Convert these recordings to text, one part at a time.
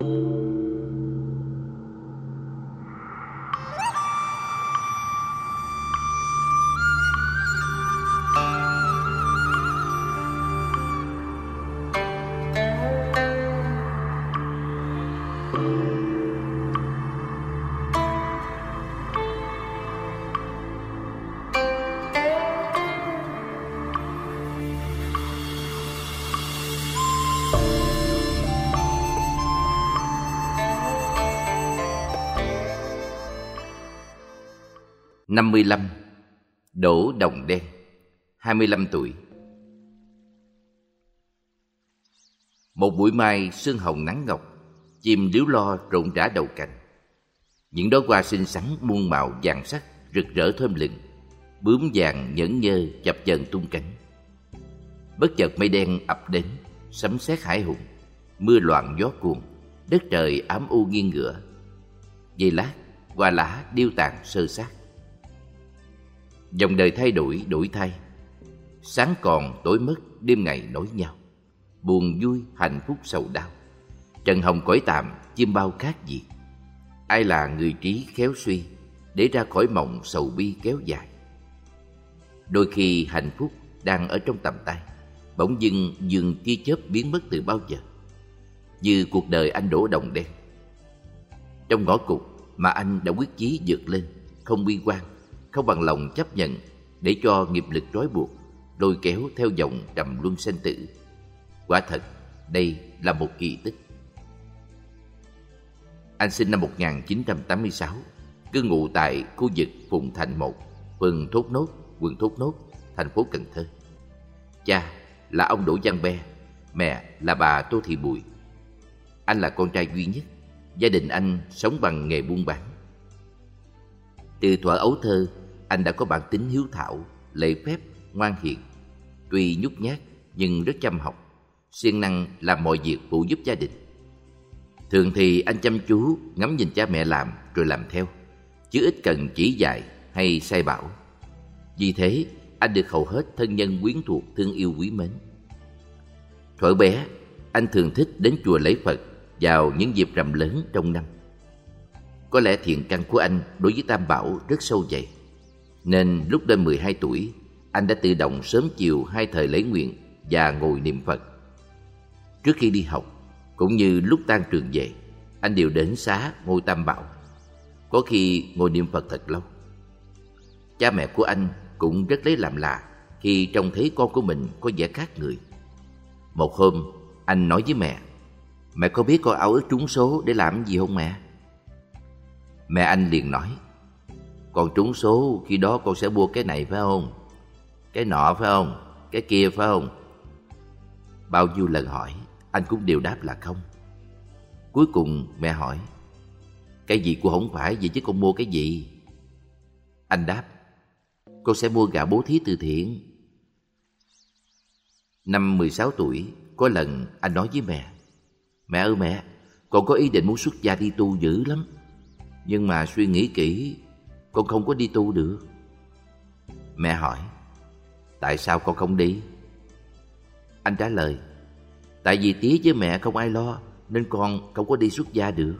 55. Đỗ Đồng Đen, 25 tuổi. Một buổi mai sương hồng nắng ngọc, chim líu lo rộn rã đầu cành. Những đóa hoa xinh xắn muôn màu vàng sắc rực rỡ thơm lừng, bướm vàng nhẫn nhơ chập chờn tung cánh. Bất chợt mây đen ập đến, sấm sét hãi hùng, mưa loạn gió cuồn, đất trời ám u nghiêng ngửa. Giây lát, hoa lá điêu tàn sơ sát. Dòng đời thay đổi đổi thay, sáng còn tối mất, đêm ngày nối nhau, buồn vui hạnh phúc sầu đau. Trần hồng cõi tạm, chim bao khác gì. Ai là người trí khéo suy, để ra khỏi mộng sầu bi kéo dài. Đôi khi hạnh phúc đang ở trong tầm tay, bỗng dưng dường tia chớp biến mất từ bao giờ. Như cuộc đời anh Đỗ Đồng Đen. Trong ngõ cụt mà anh đã quyết chí vượt lên, không bi quan, không bằng lòng chấp nhận, để cho nghiệp lực trói buộc, lôi kéo theo dòng trầm luân sinh tử. Quả thật, đây là một kỳ tích. Anh sinh năm 1986, cư ngụ tại khu vực Phùng Thành 1, phường Thốt Nốt, quận Thốt Nốt, thành phố Cần Thơ. Cha là ông Đỗ Văn Be, mẹ là bà Tô Thị Bùi. Anh là con trai duy nhất, gia đình anh sống bằng nghề buôn bán. Từ thuở ấu thơ, anh đã có bản tính hiếu thảo, lễ phép, ngoan hiền. Tuy nhút nhát nhưng rất chăm học, siêng năng làm mọi việc phụ giúp gia đình. Thường thì anh chăm chú ngắm nhìn cha mẹ làm rồi làm theo, chứ ít cần chỉ dạy hay sai bảo. Vì thế, anh được hầu hết thân nhân quyến thuộc thương yêu quý mến. Thuở bé, anh thường thích đến chùa lễ Phật vào những dịp rằm lớn trong năm. Có lẽ thiện căn của anh đối với Tam Bảo rất sâu dày, nên lúc lên 12 tuổi, anh đã tự động sớm chiều 2 thời lễ nguyện và ngồi niệm Phật. Trước khi đi học, cũng như lúc tan trường về, anh đều đến xá ngôi Tam Bảo, có khi ngồi niệm Phật thật lâu. Cha mẹ của anh cũng rất lấy làm lạ khi trông thấy con của mình có vẻ khác người. Một hôm, anh nói với mẹ: "Mẹ có biết con ao ước trúng số để làm gì không mẹ?" Mẹ anh liền nói: "Con trúng số khi đó con sẽ mua cái này phải không? Cái nọ phải không? Cái kia phải không?" Bao nhiêu lần hỏi, anh cũng đều đáp là không. Cuối cùng mẹ hỏi: "Cái gì cũng không phải vậy chứ con mua cái gì?" Anh đáp: "Con sẽ mua gạo bố thí từ thiện." Năm 16 tuổi, có lần anh nói với mẹ: "Mẹ ơi mẹ, con có ý định muốn xuất gia đi tu dữ lắm. Nhưng mà suy nghĩ kỹ, con không có đi tu được." Mẹ hỏi: "Tại sao con không đi?" Anh trả lời: "Tại vì tía với mẹ không ai lo, nên con không có đi xuất gia được."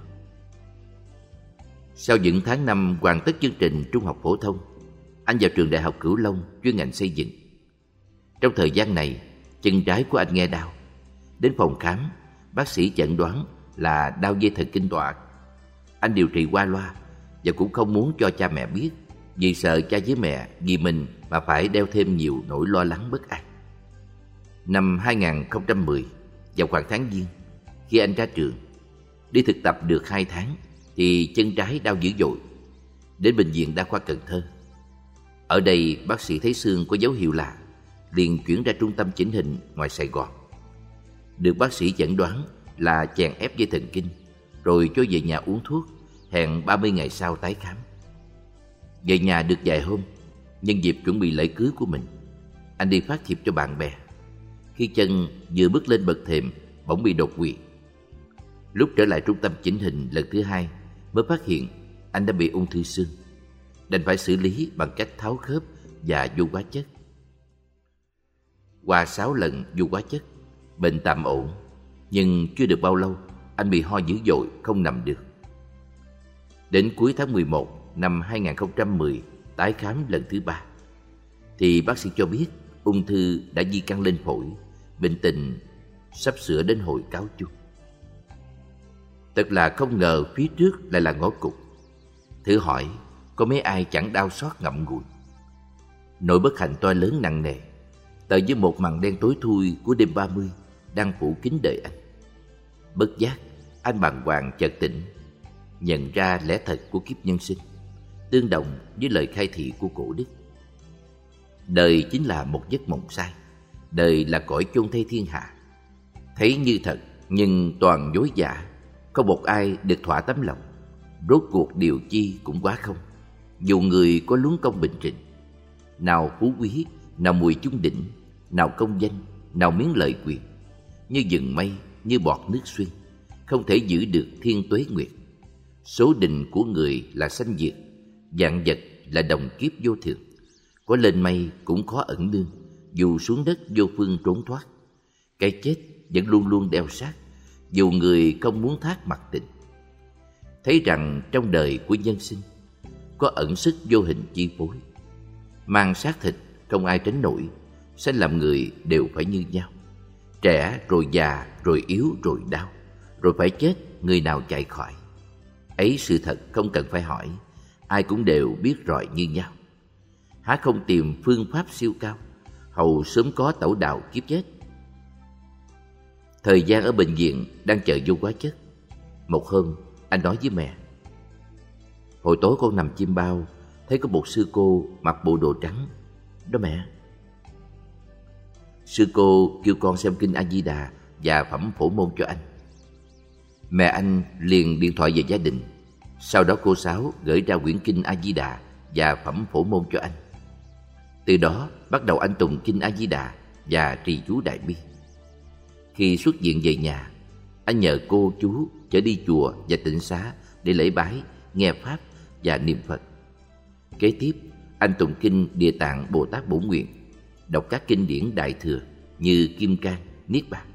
Sau những tháng năm hoàn tất chương trình trung học phổ thông, anh vào trường Đại học Cửu Long chuyên ngành xây dựng. Trong thời gian này, chân trái của anh nghe đau. Đến phòng khám, bác sĩ chẩn đoán là đau dây thần kinh tọa. Anh điều trị qua loa và cũng không muốn cho cha mẹ biết, vì sợ cha với mẹ vì mình mà phải đeo thêm nhiều nỗi lo lắng bất an. Năm 2010, vào khoảng tháng Giêng, khi anh ra trường, đi thực tập được 2 tháng thì chân trái đau dữ dội. Đến bệnh viện Đa khoa Cần Thơ. Ở đây bác sĩ thấy xương có dấu hiệu lạ, liền chuyển ra trung tâm chỉnh hình ngoài Sài Gòn. Được bác sĩ chẩn đoán là chèn ép dây thần kinh, rồi cho về nhà uống thuốc, hẹn 30 ngày sau tái khám. Về nhà được vài hôm, nhân dịp chuẩn bị lễ cưới của mình, anh đi phát thiệp cho bạn bè. Khi chân vừa bước lên bậc thềm, bỗng bị đột quỵ. Lúc trở lại trung tâm chỉnh hình lần thứ 2, mới phát hiện anh đã bị ung thư xương, đành phải xử lý bằng cách tháo khớp và vô hóa chất. Qua 6 lần vô hóa chất, bệnh tạm ổn, nhưng chưa được bao lâu anh bị ho dữ dội, không nằm được. Đến cuối tháng 11 năm 2010, tái khám lần thứ 3, thì bác sĩ cho biết ung thư đã di căn lên phổi, bệnh tình sắp sửa đến hồi cáo chung. Thật là không ngờ phía trước lại là ngõ cụt. Thử hỏi, có mấy ai chẳng đau xót ngậm ngùi. Nỗi bất hạnh to lớn nặng nề, tờ với một màn đen tối thui của đêm 30 đang phủ kín đời anh. Bất giác, anh bàng hoàng chợt tỉnh, nhận ra lẽ thật của kiếp nhân sinh, tương đồng với lời khai thị của cổ đức. Đời chính là một giấc mộng sai, đời là cõi chôn thay thiên hạ. Thấy như thật, nhưng toàn dối giả, không một ai được thỏa tấm lòng. Rốt cuộc điều chi cũng quá không, dù người có luống công bình trình. Nào phú quý, nào mùi chung đỉnh, nào công danh, nào miếng lợi quyền. Như rừng mây, như bọt nước xuyên, không thể giữ được thiên tuế nguyệt. Số định của người là sanh diệt, vạn vật là đồng kiếp vô thường. Có lên mây cũng khó ẩn nương, dù xuống đất vô phương trốn thoát. Cái chết vẫn luôn luôn đeo sát, dù người không muốn thác mặt tình. Thấy rằng trong đời của nhân sinh có ẩn sức vô hình chi phối. Mang xác thịt không ai tránh nổi, sanh làm người đều phải như nhau. Trẻ rồi già, rồi yếu rồi đau, rồi phải chết, người nào chạy khỏi. Ấy sự thật không cần phải hỏi, ai cũng đều biết rọi như nhau. Há không tìm phương pháp siêu cao, hầu sớm có tẩu đạo kiếp chết. Thời gian ở bệnh viện đang chờ vô quá chất. Một hôm, anh nói với mẹ: hồi tối con nằm chim bao, thấy có một sư cô mặc bộ đồ trắng đó mẹ. Sư cô kêu con xem kinh A Di Đà và phẩm phổ môn cho anh. Mẹ anh liền điện thoại về gia đình. Sau đó cô Sáu gửi ra quyển kinh A Di Đà và phẩm phổ môn cho anh. Từ đó bắt đầu anh tụng kinh A Di Đà và trì chú Đại Bi. Khi xuất viện về nhà, anh nhờ cô chú chở đi chùa và tịnh xá để lễ bái, nghe pháp và niệm Phật. Kế tiếp, anh tụng kinh Địa Tạng Bồ Tát Bổn Nguyện, đọc các kinh điển Đại Thừa như Kim Cang, Niết Bàn.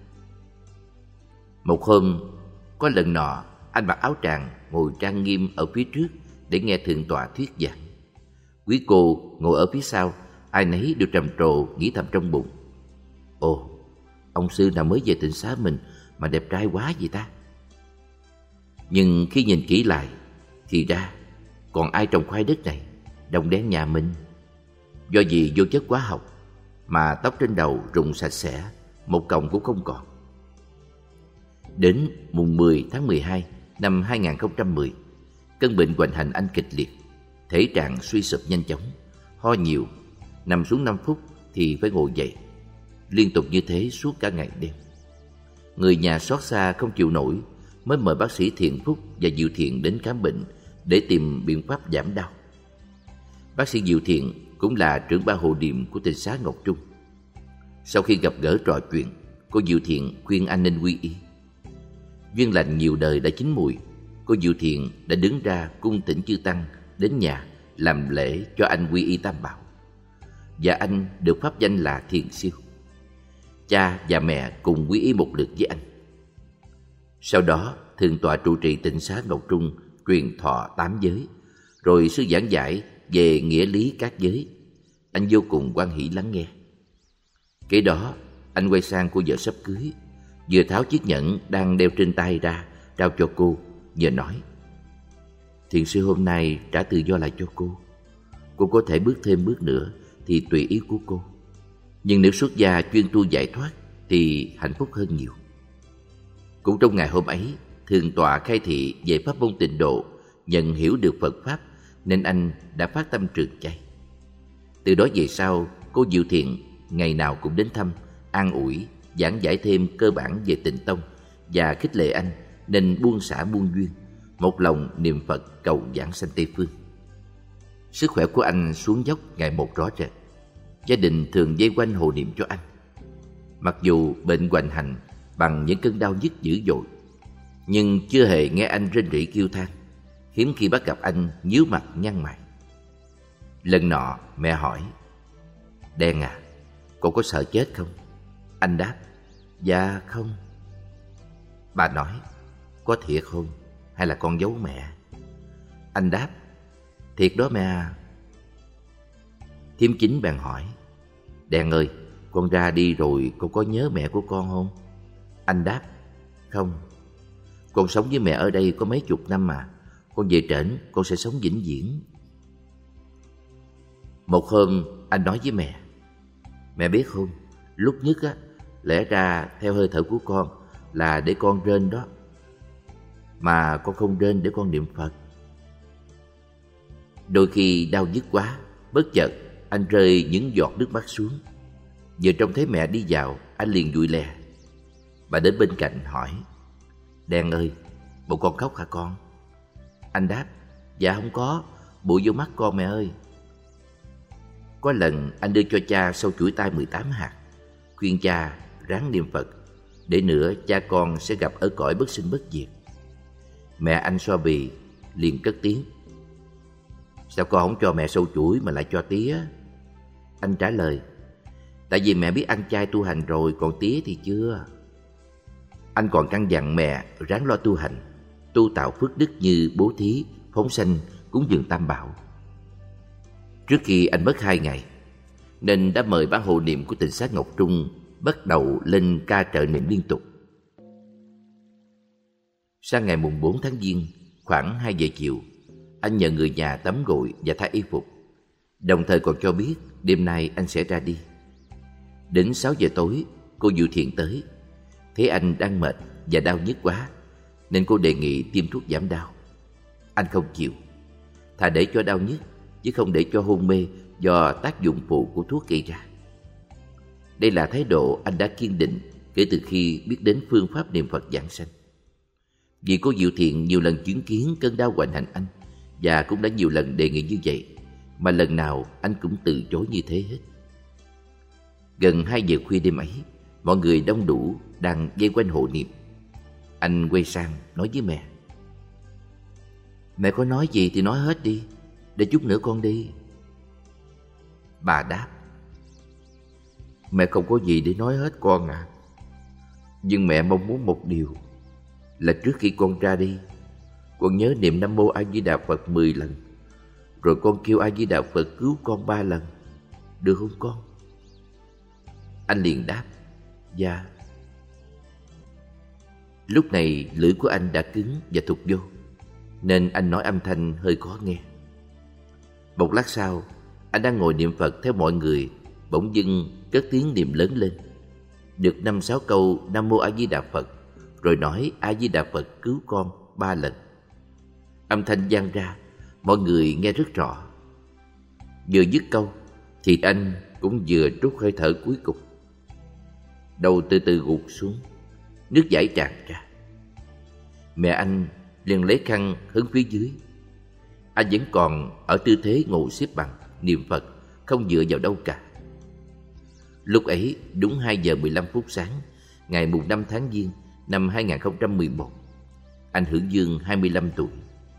Một hôm, có lần nọ, anh mặc áo tràng ngồi trang nghiêm ở phía trước để nghe thượng tọa thuyết giảng. Quý cô ngồi ở phía sau, ai nấy đều trầm trồ nghĩ thầm trong bụng: ồ, ông sư nào mới về tịnh xá mình mà đẹp trai quá vậy ta. Nhưng khi nhìn kỹ lại, thì ra còn ai trồng khoai đất này, đồng đen nhà mình. Do vì vô chất hóa học mà tóc trên đầu rụng sạch sẽ, một cọng cũng không còn. Đến mùng 10 tháng 12 năm 2010, cơn bệnh hoành hành anh kịch liệt, thể trạng suy sụp nhanh chóng, ho nhiều, nằm xuống 5 phút thì phải ngồi dậy. Liên tục như thế suốt cả ngày đêm. Người nhà xót xa không chịu nổi, mới mời bác sĩ Thiện Phúc và Diệu Thiện đến khám bệnh để tìm biện pháp giảm đau. Bác sĩ Diệu Thiện cũng là trưởng ban hộ niệm của tịnh xá Ngọc Trung. Sau khi gặp gỡ trò chuyện, cô Diệu Thiện khuyên anh nên quy y. Duyên lành nhiều đời đã chín mùi, cô Diệu Thiện đã đứng ra cung thỉnh chư tăng đến nhà làm lễ cho anh quy y Tam Bảo, và anh được pháp danh là Thiền Siêu. Cha và mẹ cùng quy y một lượt với anh. Sau đó, thượng tọa trụ trì tịnh xá Ngọc Trung truyền thọ 8 giới, rồi sư giảng giải về nghĩa lý các giới. Anh vô cùng hoan hỷ lắng nghe. Kế đó, anh quay sang cô vợ sắp cưới, vừa tháo chiếc nhẫn đang đeo trên tay ra trao cho cô, vừa nói: thiền sư hôm nay trả tự do lại cho cô. Cô có thể bước thêm bước nữa thì tùy ý của cô, nhưng nếu xuất gia chuyên tu giải thoát thì hạnh phúc hơn nhiều. Cũng trong ngày hôm ấy, thượng tọa khai thị về pháp môn tịnh độ, nhận hiểu được Phật pháp nên anh đã phát tâm trường chay. Từ đó về sau, cô Diệu Thiện ngày nào cũng đến thăm, an ủi, giảng giải thêm cơ bản về tịnh tông và khích lệ anh nên buông xả muôn duyên, một lòng niệm Phật cầu giảng sanh Tây phương. Sức khỏe của anh xuống dốc ngày một rõ rệt. Gia đình thường vây quanh hộ niệm cho anh. Mặc dù bệnh hoành hành bằng những cơn đau nhức dữ dội, nhưng chưa hề nghe anh rên rỉ kêu than. Hiếm khi bắt gặp anh nhíu mặt nhăn mày. Lần nọ mẹ hỏi: Đen à, cô có sợ chết không? Anh đáp: Dạ không. Bà nói: có thiệt không? Hay là con giấu mẹ? Anh đáp: Thiệt đó mẹ à. Thím Chính bèn hỏi: Đen ơi, con ra đi rồi con có nhớ mẹ của con không? Anh đáp: Không, con sống với mẹ ở đây có mấy chục năm mà. Con về trển con sẽ sống vĩnh viễn. Một hôm anh nói với mẹ: Mẹ biết không, lúc nhất á, lẽ ra theo hơi thở của con là để con rên đó, mà con không rên để con niệm Phật. Đôi khi đau nhức quá, bất chợt anh rơi những giọt nước mắt xuống. Vừa trông thấy mẹ đi vào, anh liền vui lè. Bà đến bên cạnh hỏi: Đen ơi, bộ con khóc hả con? Anh đáp: Dạ không có, bụi vô mắt con mẹ ơi. Có lần anh đưa cho cha sâu chuỗi tai 18 hạt, khuyên cha ráng niệm Phật, để nữa cha con sẽ gặp ở cõi bất sinh bất diệt. Mẹ anh xoa bì, liền cất tiếng: Sao con không cho mẹ sâu chuỗi mà lại cho tía? Anh trả lời: Tại vì mẹ biết ăn chay tu hành rồi, còn tía thì chưa. Anh còn căn dặn mẹ ráng lo tu hành, tu tạo phước đức như bố thí, phóng sanh, cúng dường tam bảo. Trước khi anh mất 2 ngày, nên đã mời ban hộ niệm của Tịnh Xá Ngọc Trung bắt đầu lên ca trợ niệm liên tục. Sang ngày mùng 4 tháng Giêng, khoảng 2 giờ chiều, anh nhờ người nhà tắm gội và thay y phục, đồng thời còn cho biết đêm nay anh sẽ ra đi. Đến 6 giờ tối, cô Diệu Thiện tới. Thấy anh đang mệt và đau nhức quá, nên cô đề nghị tiêm thuốc giảm đau. Anh không chịu, thà để cho đau nhức chứ không để cho hôn mê do tác dụng phụ của thuốc gây ra. Đây là thái độ anh đã kiên định kể từ khi biết đến phương pháp niệm Phật giảng sanh. Vì cô Diệu Thiện nhiều lần chứng kiến cơn đau hoành hành anh, và cũng đã nhiều lần đề nghị như vậy, mà lần nào anh cũng từ chối như thế hết. Gần 2 giờ khuya đêm ấy, mọi người đông đủ đang vây quanh hộ niệm. Anh quay sang nói với mẹ: Mẹ có nói gì thì nói hết đi, để chút nữa con đi. Bà đáp: Mẹ không có gì để nói hết con à. Nhưng mẹ mong muốn một điều, là trước khi con ra đi, con nhớ niệm Nam Mô A Di Đà Phật 10 lần, rồi con kêu A Di Đà Phật cứu con 3 lần, được không con? Anh liền đáp: Dạ. Lúc này lưỡi của anh đã cứng và thụt vô, nên anh nói âm thanh hơi khó nghe. Một lát sau, anh đang ngồi niệm Phật theo mọi người, bỗng dưng cất tiếng niệm lớn lên, được 5-6 câu Nam Mô A Di Đà Phật, rồi nói A Di Đà Phật cứu con 3 lần. Âm thanh vang ra, mọi người nghe rất rõ. Vừa dứt câu thì anh cũng vừa trút hơi thở cuối cùng. Đầu từ từ gục xuống, nước chảy tràn ra. Mẹ anh liền lấy khăn hứng phía dưới. Anh vẫn còn ở tư thế ngồi xếp bằng niệm Phật, không dựa vào đâu cả. Lúc ấy đúng 2 giờ 15 phút sáng, ngày mùng 5 tháng Giêng năm 2011. Anh hưởng dương 25 tuổi.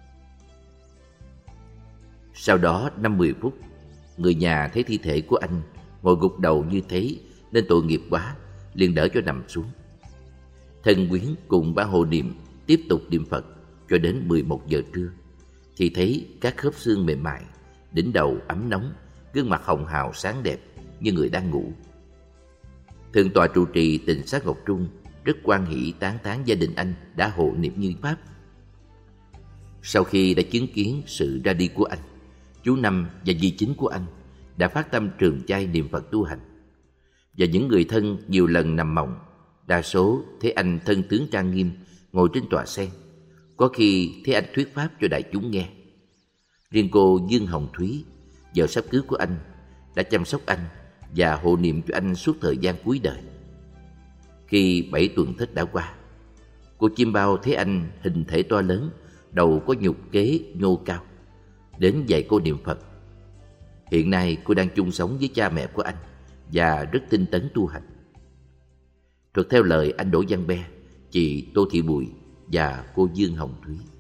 Sau đó 5-10 phút, người nhà thấy thi thể của anh ngồi gục đầu như thế nên tội nghiệp quá, liền đỡ cho nằm xuống. Thân quyến cùng ban hộ niệm tiếp tục niệm Phật cho đến 11 giờ trưa, thì thấy các khớp xương mềm mại, đỉnh đầu ấm nóng, gương mặt hồng hào sáng đẹp như người đang ngủ. Thượng tọa trụ trì Tịnh Xá Ngọc Trung rất hoan hỷ tán thán gia đình anh đã hộ niệm như pháp. Sau khi đã chứng kiến sự ra đi của anh, chú Năm và dì Chính của anh đã phát tâm trường chay niệm Phật tu hành. Và những người thân nhiều lần nằm mộng, đa số thấy anh thân tướng trang nghiêm ngồi trên tòa sen, có khi thấy anh thuyết pháp cho đại chúng nghe. Riêng cô Dương Hồng Thúy, vợ sắp cưới của anh, đã chăm sóc anh và hộ niệm cho anh suốt thời gian cuối đời. Khi 7 tuần thất đã qua, cô Chim Bao thấy anh hình thể to lớn, đầu có nhục kế nhô cao, đến dạy cô niệm Phật. Hiện nay cô đang chung sống với cha mẹ của anh và rất tinh tấn tu hành. Thuật theo lời anh Đỗ Văn Be, chị Tô Thị Bùi và cô Dương Hồng Thúy.